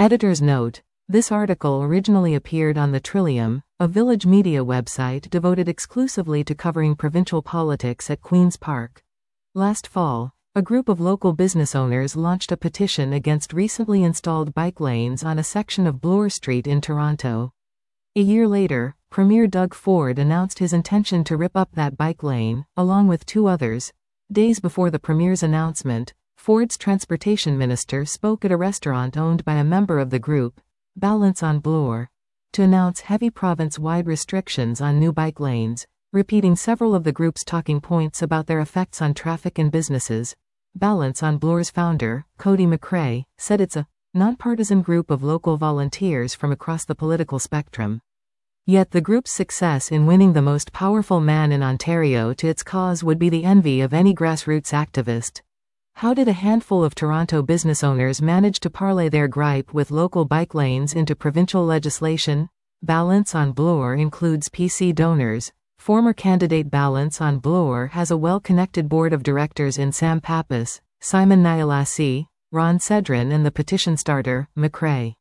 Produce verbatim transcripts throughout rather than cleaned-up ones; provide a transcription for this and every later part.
Editor's note: this article originally appeared on the Trillium, a village media website devoted exclusively to covering provincial politics at Queen's Park. Last fall, a group of local business owners launched a petition against recently installed bike lanes on a section of Bloor Street in Toronto. A year later, Premier Doug Ford announced his intention to rip up that bike lane, along with two others. Days before the Premier's announcement, Ford's transportation minister spoke at a restaurant owned by a member of the group, Balance on Bloor, to announce heavy province-wide restrictions on new bike lanes, repeating several of the group's talking points about their effects on traffic and businesses. Balance on Bloor's founder, Cody McRae, said it's a nonpartisan group of local volunteers from across the political spectrum. Yet the group's success in winning the most powerful man in Ontario to its cause would be the envy of any grassroots activist. How did a handful of Toronto business owners manage to parlay their gripe with local bike lanes into provincial legislation? Balance on Bloor includes P C donors. Former candidate Balance on Bloor has a well-connected board of directors in Sam Pappas, Simon Nyilassy, Ron Cedrin and the petition starter, McRae.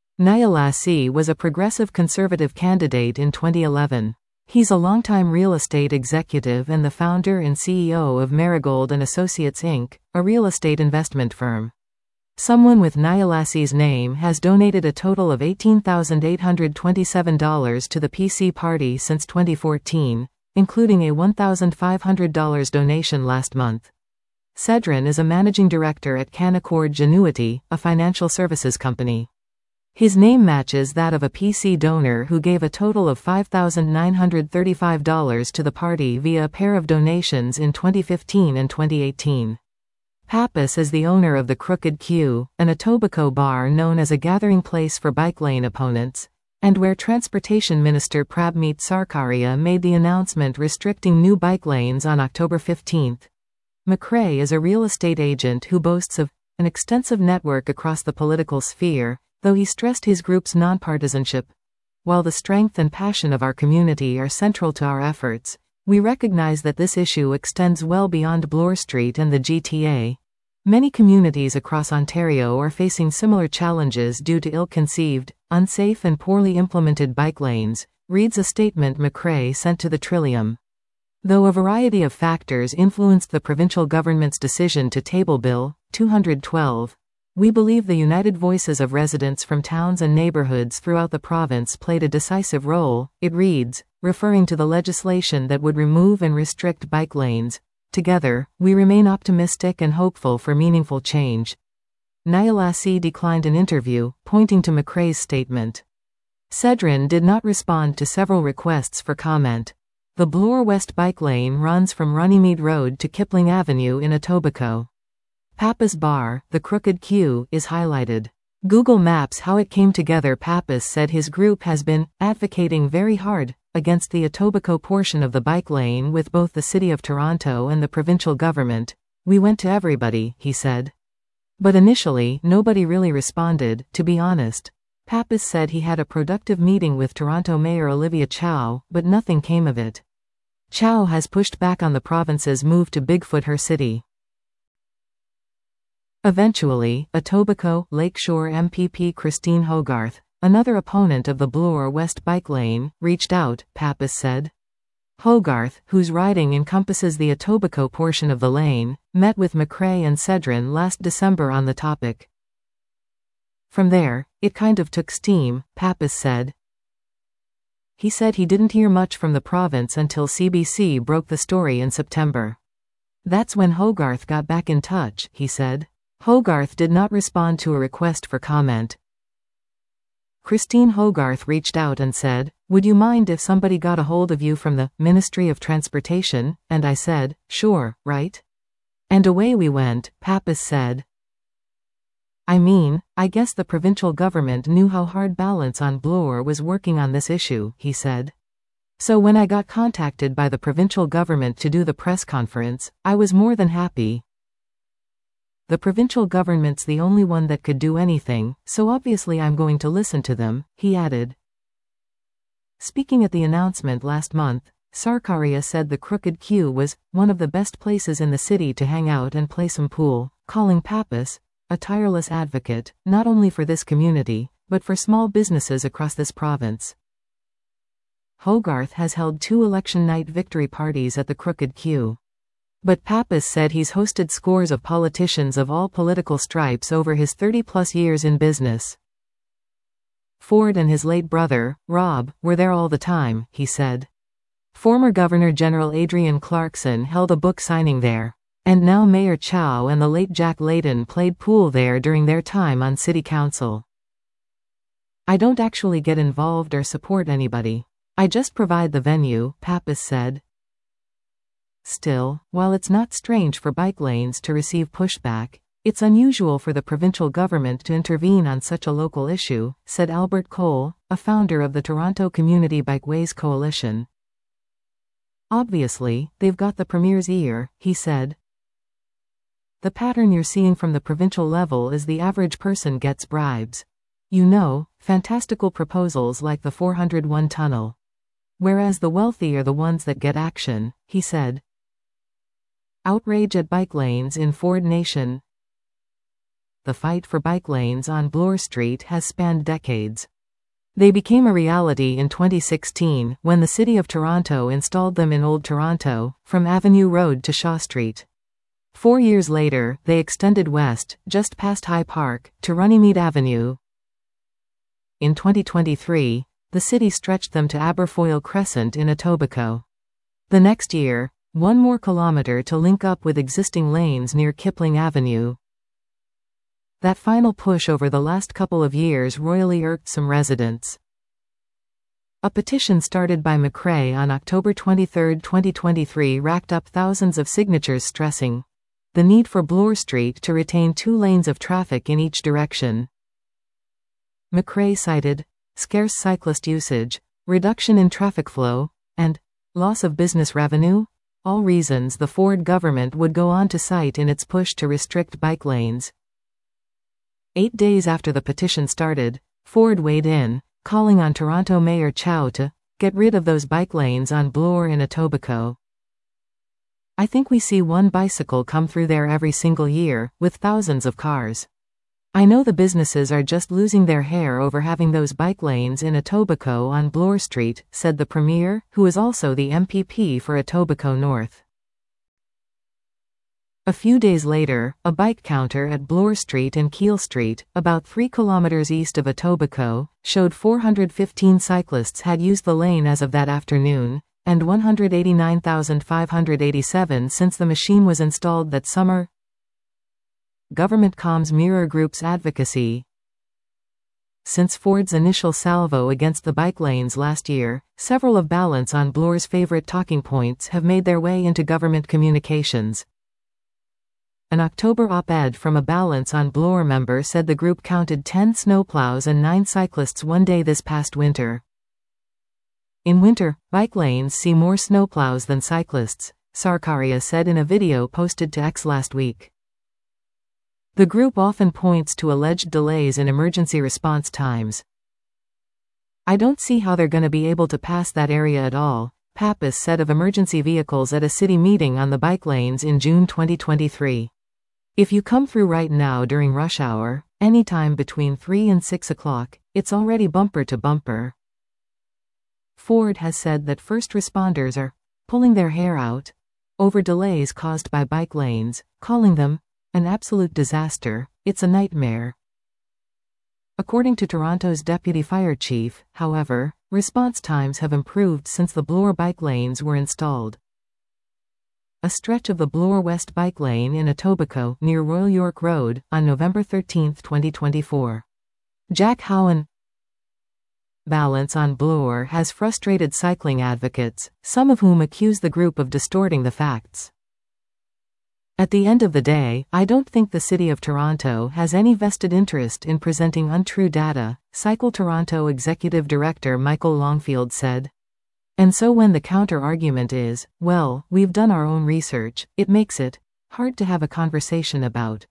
Nyilassy was a progressive conservative candidate in twenty eleven. He's a longtime real estate executive and the founder and C E O of Marigold and Associates Incorporated, a real estate investment firm. Someone with Nyilassy's name has donated a total of eighteen thousand eight hundred twenty-seven dollars to the P C party since twenty fourteen, including a one thousand five hundred dollars donation last month. Cedrin is a managing director at Canaccord Genuity, a financial services company. His name matches that of a P C donor who gave a total of five thousand nine hundred thirty-five dollars to the party via a pair of donations in twenty fifteen and twenty eighteen. Pappas is the owner of the Crooked Q, an Etobicoke bar known as a gathering place for bike lane opponents, and where Transportation Minister Prabmeet Sarkaria made the announcement restricting new bike lanes on October fifteenth. McRae is a real estate agent who boasts of an extensive network across the political sphere, though he stressed his group's nonpartisanship. While the strength and passion of our community are central to our efforts, we recognize that this issue extends well beyond Bloor Street and the G T A. Many communities across Ontario are facing similar challenges due to ill-conceived, unsafe and poorly implemented bike lanes, reads a statement McRae sent to the Trillium. Though a variety of factors influenced the provincial government's decision to table Bill two twelve, we believe the united voices of residents from towns and neighbourhoods throughout the province played a decisive role, it reads, referring to the legislation that would remove and restrict bike lanes. Together, we remain optimistic and hopeful for meaningful change. Nyilassy declined an interview, pointing to McRae's statement. Cedrin did not respond to several requests for comment. The Bloor West bike lane runs from Runnymede Road to Kipling Avenue in Etobicoke. Pappas Bar, the Crooked Q, is highlighted. Google Maps how it came together. Pappas said his group has been advocating very hard against the Etobicoke portion of the bike lane with both the City of Toronto and the provincial government. We went to everybody, he said. But initially, nobody really responded, to be honest. Pappas said he had a productive meeting with Toronto Mayor Olivia Chow, but nothing came of it. Chow has pushed back on the province's move to Bigfoot her city. Eventually, Etobicoke Lakeshore M P P Christine Hogarth, another opponent of the Bloor West bike lane, reached out, Pappas said. Hogarth, whose riding encompasses the Etobicoke portion of the lane, met with McRae and Cedrin last December on the topic. From there, it kind of took steam, Pappas said. He said he didn't hear much from the province until C B C broke the story in September. That's when Hogarth got back in touch, he said. Hogarth did not respond to a request for comment. Christine Hogarth reached out and said, "Would you mind if somebody got a hold of you from the Ministry of Transportation?" And I said, "Sure, right?" And away we went, Pappas said. I mean, I guess the provincial government knew how hard Balance on Bloor was working on this issue, he said. So when I got contacted by the provincial government to do the press conference, I was more than happy. The provincial government's the only one that could do anything, so obviously I'm going to listen to them, he added. Speaking at the announcement last month, Sarkaria said the Crooked Q was one of the best places in the city to hang out and play some pool, calling Pappas a tireless advocate, not only for this community, but for small businesses across this province. Hogarth has held two election night victory parties at the Crooked Q. But Pappas said he's hosted scores of politicians of all political stripes over his thirty-plus years in business. Ford and his late brother, Rob, were there all the time, he said. Former Governor-General Adrienne Clarkson held a book signing there. And now Mayor Chow and the late Jack Layton played pool there during their time on city council. I don't actually get involved or support anybody. I just provide the venue, Pappas said. Still, while it's not strange for bike lanes to receive pushback, it's unusual for the provincial government to intervene on such a local issue, said Albert Cole, a founder of the Toronto Community Bikeways Coalition. Obviously, they've got the Premier's ear, he said. The pattern you're seeing from the provincial level is the average person gets bribes. You know, fantastical proposals like the four hundred one tunnel. Whereas the wealthy are the ones that get action, he said. Outrage at bike lanes in Ford Nation. The fight for bike lanes on Bloor Street has spanned decades. They became a reality in twenty sixteen, when the City of Toronto installed them in Old Toronto, from Avenue Road to Shaw Street. Four years later, they extended west, just past High Park, to Runnymede Avenue. In twenty twenty-three, the city stretched them to Aberfoyle Crescent in Etobicoke. The next year, one more kilometer to link up with existing lanes near Kipling Avenue. That final push over the last couple of years royally irked some residents. A petition started by McRae on October twenty-third, twenty twenty-three racked up thousands of signatures stressing the need for Bloor Street to retain two lanes of traffic in each direction. McRae cited scarce cyclist usage, reduction in traffic flow, and loss of business revenue, all reasons the Ford government would go on to cite in its push to restrict bike lanes. Eight days after the petition started, Ford weighed in, calling on Toronto Mayor Chow to get rid of those bike lanes on Bloor and Etobicoke. I think we see one bicycle come through there every single year, with thousands of cars. I know the businesses are just losing their hair over having those bike lanes in Etobicoke on Bloor Street, said the Premier, who is also the M P P for Etobicoke North. A few days later, a bike counter at Bloor Street and Keele Street, about three kilometers east of Etobicoke, showed four hundred fifteen cyclists had used the lane as of that afternoon, and one hundred eighty-nine thousand five hundred eighty-seven since the machine was installed that summer. Government comms mirror group's advocacy. Since Ford's initial salvo against the bike lanes last year, several of Balance on Bloor's favorite talking points have made their way into government communications. An October op-ed from a Balance on Bloor member said the group counted ten snowplows and nine cyclists one day this past winter. In winter, bike lanes see more snowplows than cyclists, Sarkaria said in a video posted to X last week. The group often points to alleged delays in emergency response times. I don't see how they're going to be able to pass that area at all, Pappas said of emergency vehicles at a city meeting on the bike lanes in June twenty twenty-three. If you come through right now during rush hour, anytime between three and six o'clock, it's already bumper to bumper. Ford has said that first responders are pulling their hair out over delays caused by bike lanes, calling them an absolute disaster. It's a nightmare. According to Toronto's deputy fire chief, however, response times have improved since the Bloor bike lanes were installed. A stretch of the Bloor West bike lane in Etobicoke near Royal York Road, on November thirteenth, twenty twenty-four. Jack Howen. Balance on Bloor has frustrated cycling advocates, some of whom accuse the group of distorting the facts. At the end of the day, I don't think the City of Toronto has any vested interest in presenting untrue data, Cycle Toronto Executive Director Michael Longfield said. And so when the counter-argument is, well, we've done our own research, it makes it hard to have a conversation about.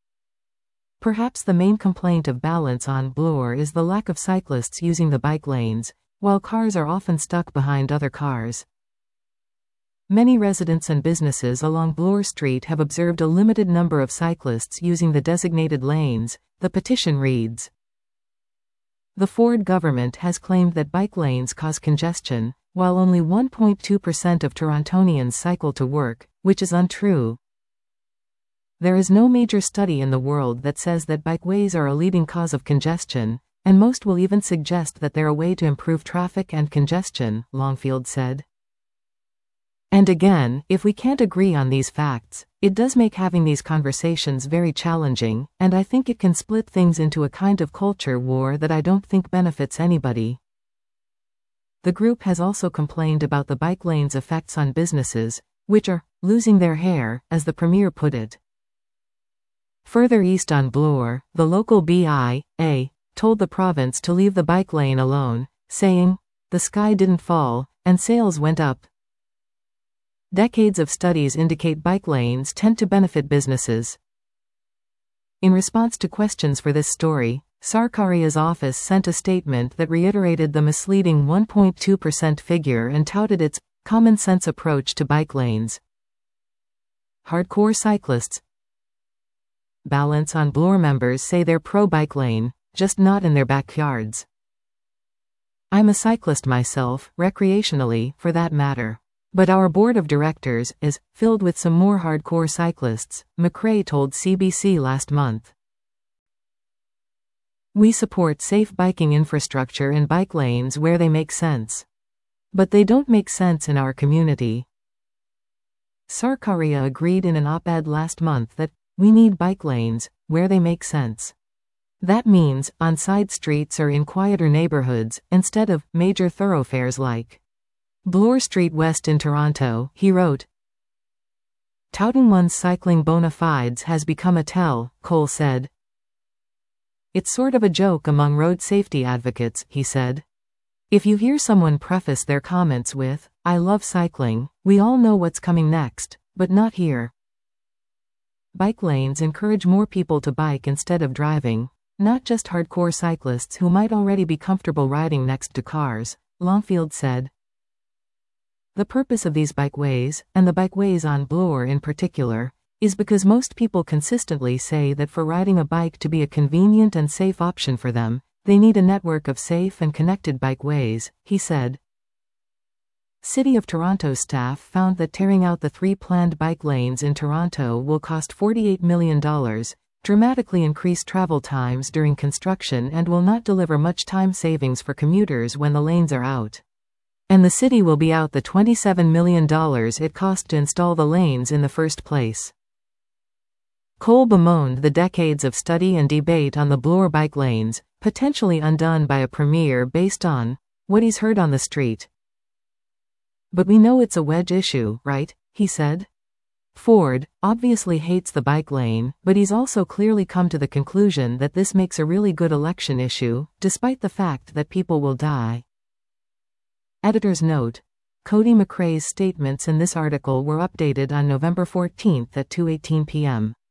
Perhaps the main complaint of Balance on Bloor is the lack of cyclists using the bike lanes, while cars are often stuck behind other cars. Many residents and businesses along Bloor Street have observed a limited number of cyclists using the designated lanes, the petition reads. The Ford government has claimed that bike lanes cause congestion, while only one point two percent of Torontonians cycle to work, which is untrue. There is no major study in the world that says that bikeways are a leading cause of congestion, and most will even suggest that they're a way to improve traffic and congestion, Longfield said. And again, if we can't agree on these facts, it does make having these conversations very challenging, and I think it can split things into a kind of culture war that I don't think benefits anybody. The group has also complained about the bike lane's effects on businesses, which are losing their hair, as the premier put it. Further east on Bloor, the local B I A told the province to leave the bike lane alone, saying, "The sky didn't fall, and sales went up." Decades of studies indicate bike lanes tend to benefit businesses. In response to questions for this story, Sarkaria's office sent a statement that reiterated the misleading one point two percent figure and touted its common-sense approach to bike lanes. Hardcore cyclists. Balance on Bloor members say they're pro-bike lane, just not in their backyards. I'm a cyclist myself, recreationally, for that matter. But our board of directors is filled with some more hardcore cyclists, McRae told C B C last month. We support safe biking infrastructure and bike lanes where they make sense. But they don't make sense in our community. Sarkaria agreed in an op-ed last month that we need bike lanes where they make sense. That means on side streets or in quieter neighborhoods, instead of major thoroughfares like Bloor Street West in Toronto, he wrote. Touting one's cycling bona fides has become a tell, Cole said. It's sort of a joke among road safety advocates, he said. If you hear someone preface their comments with, I love cycling, we all know what's coming next, but not here. Bike lanes encourage more people to bike instead of driving, not just hardcore cyclists who might already be comfortable riding next to cars, Longfield said. The purpose of these bikeways, and the bikeways on Bloor in particular, is because most people consistently say that for riding a bike to be a convenient and safe option for them, they need a network of safe and connected bikeways, he said. City of Toronto staff found that tearing out the three planned bike lanes in Toronto will cost forty-eight million dollars, dramatically increase travel times during construction and will not deliver much time savings for commuters when the lanes are out. And the city will be out the twenty-seven million dollars it cost to install the lanes in the first place. Cole bemoaned the decades of study and debate on the Bloor bike lanes, potentially undone by a premier based on what he's heard on the street. But we know it's a wedge issue, right? He said. Ford obviously hates the bike lane, but he's also clearly come to the conclusion that this makes a really good election issue, despite the fact that people will die. Editor's note: Cody McRae's statements in this article were updated on November fourteenth at two eighteen p m